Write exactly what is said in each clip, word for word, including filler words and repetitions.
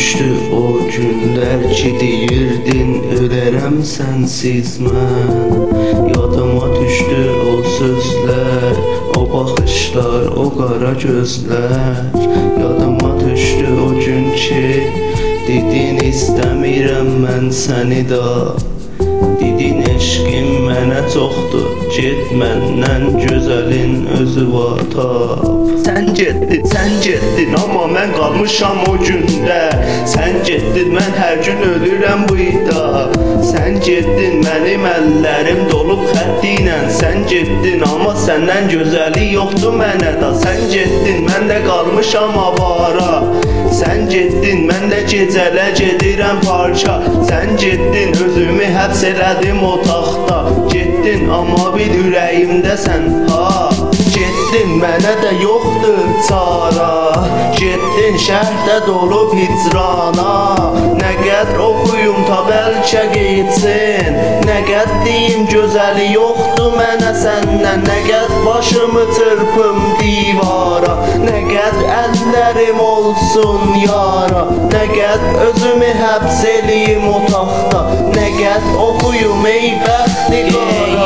düşdü o günlər ki deyirdin ölərəm sənsiz mən. Yadıma düşdü o sözlər, o baxışlar, o qara gözlər. Yadıma düşdü o gün ki dedin istəmirəm mən səni da. Dedin eşqim mənə çoxdur, get məndən gözəlin özü var tap. Sən getdin, sən getdin, amma mən qalmışam o gündə. Sən getdin, mən hər gün ölürəm bu ida. Sən getdin, mənim əllərim dolub xəttinlə. Sən getdin, amma səndən gözəli yoxdur mənə da. Sən getdin, mən də qalmışam avara. Sən getdin, mən də gecələ gedirəm parça. Sən getdin, özümü həbs elədim otaqda. Getdin, amma bir ürəyimdəsən ha. Getdin, mənə də yoxdur çara. Getdin, şəhərdə dolub hicrana. Nə qədr oxuyum ta bəlkə qeйтsin. Nə qədr deyim gözəli yoxdur mənə səndən. Nə qədr başımı çırpım divara. Nə qədr əllərim olsun yara. Nə qədr özümü həbs eləyim otaqda. Nə qədr oxuyum ey bəxti qara.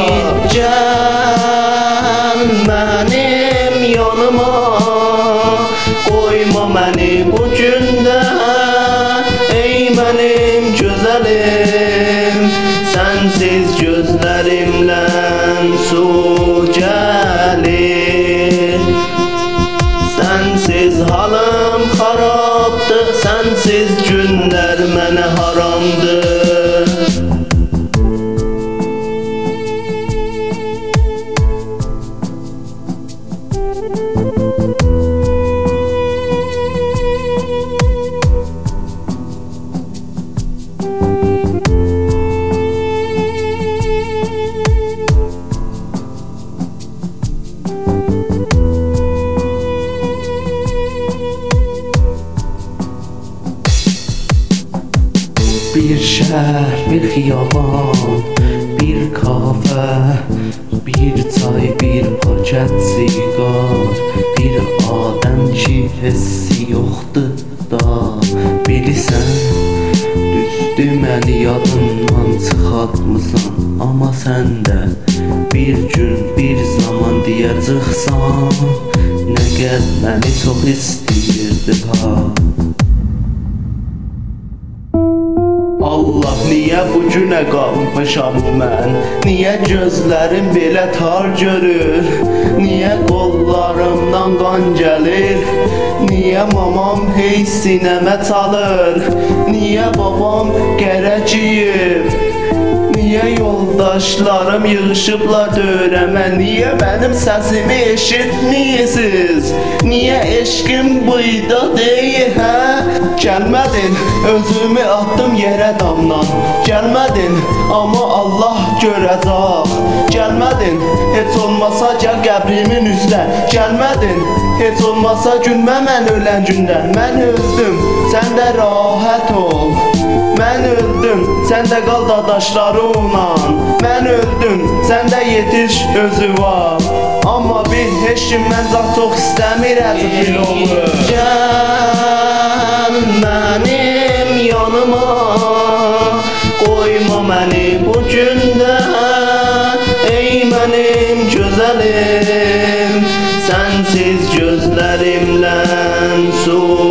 Gəl mənim yanıma, qoyma məni bu gündə. Ey mənim gözəlim, sənsiz gözlərimdən su gəlir. Sənsiz halım xarabdır, sənsiz günlər mənə haramdır. Bir şəhər, bir xiyaban, bir kafe, bir çay, bir paket siqar. Bir adəm ki hissi yoxdur da. Bilirsən, düzdür məni yadından çıxartmısan. Amma sən də bir gün, bir zaman deyəcəksən. Nə qəd məni çox istəyirdi ha. Allah, niyə bu günə qalmışam mən? Niyə gözlərim belə tar görür? Niyə qollarımdan qan gəlir? Niyə mamam hey sinəmə çalır? Niyə babam qərə giyib? Niyə yoldaşlarım yığışıblar dövrəmə? Niyə mənim səsimi eşitməyəsiz? Niyə eşqim buyda deyil hə? Gəlmədin, özümü atdım yerə damdan. Gəlmədin, amma Allah görəcək. Gəlmədin, heç olmasa gəl qəbrimin üstə. Gəlmədin, heç olmasa gülmə mən ölən gündə. Mən öldüm, sən də rahat ol. Mən öldüm, sən də qal dadaşlarınla. Mən öldüm, sən də yetiş özü var. Amma bir heç kim mən zat çox istəmir əzib olur. Gəl mənim yanıma, qoyma məni bu gündə. Ey mənim gözəlim, sənsiz gözlərimdən su